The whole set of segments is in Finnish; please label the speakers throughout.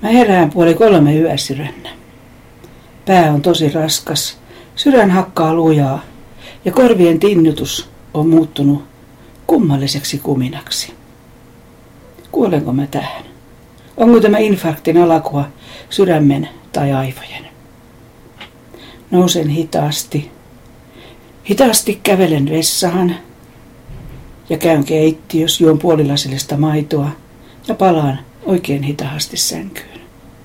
Speaker 1: Mä herään 2:30 yösydännä. Pää on tosi raskas, sydän hakkaa lujaa ja korvien tinnytus on muuttunut kummalliseksi kuminaksi. Kuolenko mä tähän? Onko tämä infarktin alkua sydämen tai aivojen? Nousen hitaasti. Hitaasti kävelen vessahan ja käyn keittiössä, juon puolilasillista maitoa ja palaan oikein hitaasti sänkyyn.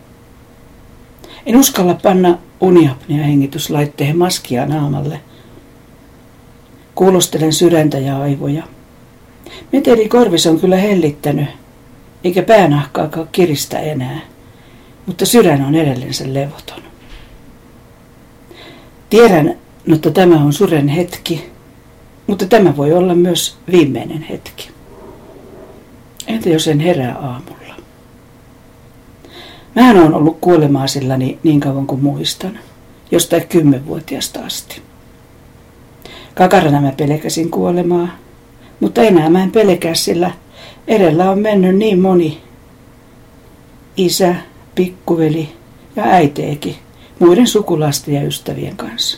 Speaker 1: En uskalla panna uniapnea-hengityslaitteen maskia naamalle. Kuulostelen sydäntä ja aivoja. Meteli korvis on kyllä hellittänyt, eikä päänahkaakaan kiristä enää, mutta sydän on edelleen sen levoton. Tiedän, että tämä on suren hetki, mutta tämä voi olla myös viimeinen hetki. Entä jos en herää aamulla? Mähän olen ollut kuolemaisillani niin kauan kuin muistan, jostain 10-vuotiaasta asti. Kakarana mä pelkäsin kuolemaa, mutta enää mä en pelkää, sillä edellä on mennyt niin moni isä, pikkuveli ja äiteekin muiden sukulaisten ja ystävien kanssa.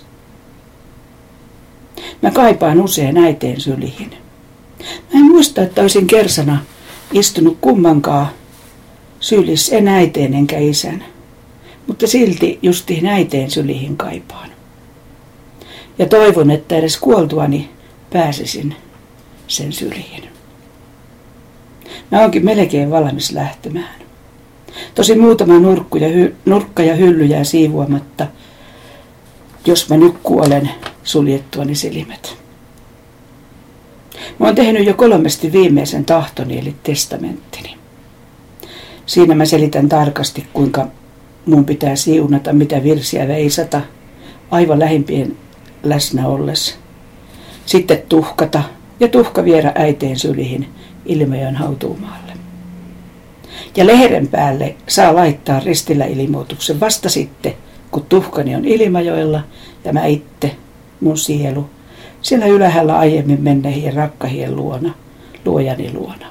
Speaker 1: Mä kaipaan usein äiteen syliin. Mä en muista, että olisin kersana istunut kummankaan sylissä, en äiteen enkä isän, mutta silti justiin äiteen syliin kaipaan. Ja toivon, että edes kuoltuani pääsisin sen syliin. Mä oonkin melkein valmis lähtemään. Tosi muutama nurkka ja hylly jää siivoamatta, jos mä nyt kuolen suljettuani silmät. Mä oon tehnyt jo 3 viimeisen tahtoni eli testamenttini. Siinä mä selitän tarkasti, kuinka mun pitää siunata, mitä virsiä veisata aivan lähimpien läsnä ollessa. Sitten tuhkata ja tuhka viedä äiteen syliin Ilmajoen hautuumaalle. Ja lehden päälle saa laittaa ristillä ilmoituksen vasta sitten, kun tuhkani on Ilmajoella ja mä itse, mun sielu, siellä ylhäällä aiemmin menneiden rakkahien luona, luojani luona.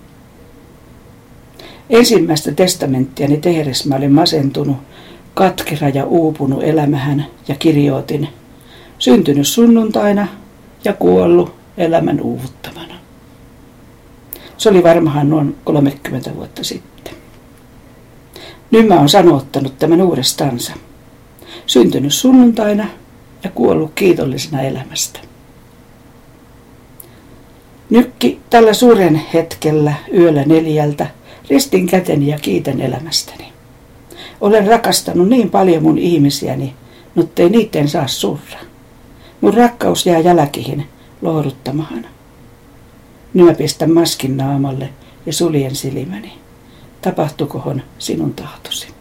Speaker 1: Ensimmäistä testamenttiani tehdessä mä olin masentunut, katkera ja uupunut elämähän ja kirjoitin, syntynyt sunnuntaina ja kuollut elämän uuvuttamana. Se oli varmaan noin 30 vuotta sitten. Nyt mä oon sanottanut tämän uudestaansa. Syntynyt sunnuntaina ja kuollut kiitollisena elämästä. Nykki tällä suren hetkellä yöllä 4 ristin käteni ja kiitän elämästäni. Olen rakastanut niin paljon mun ihmisiäni, muttei niitten saa surra. Mun rakkaus jää jälkihin lohduttamaan. Nyt mä pistän maskin naamalle ja suljen silmäni. Tapahtukohon sinun tahtosi.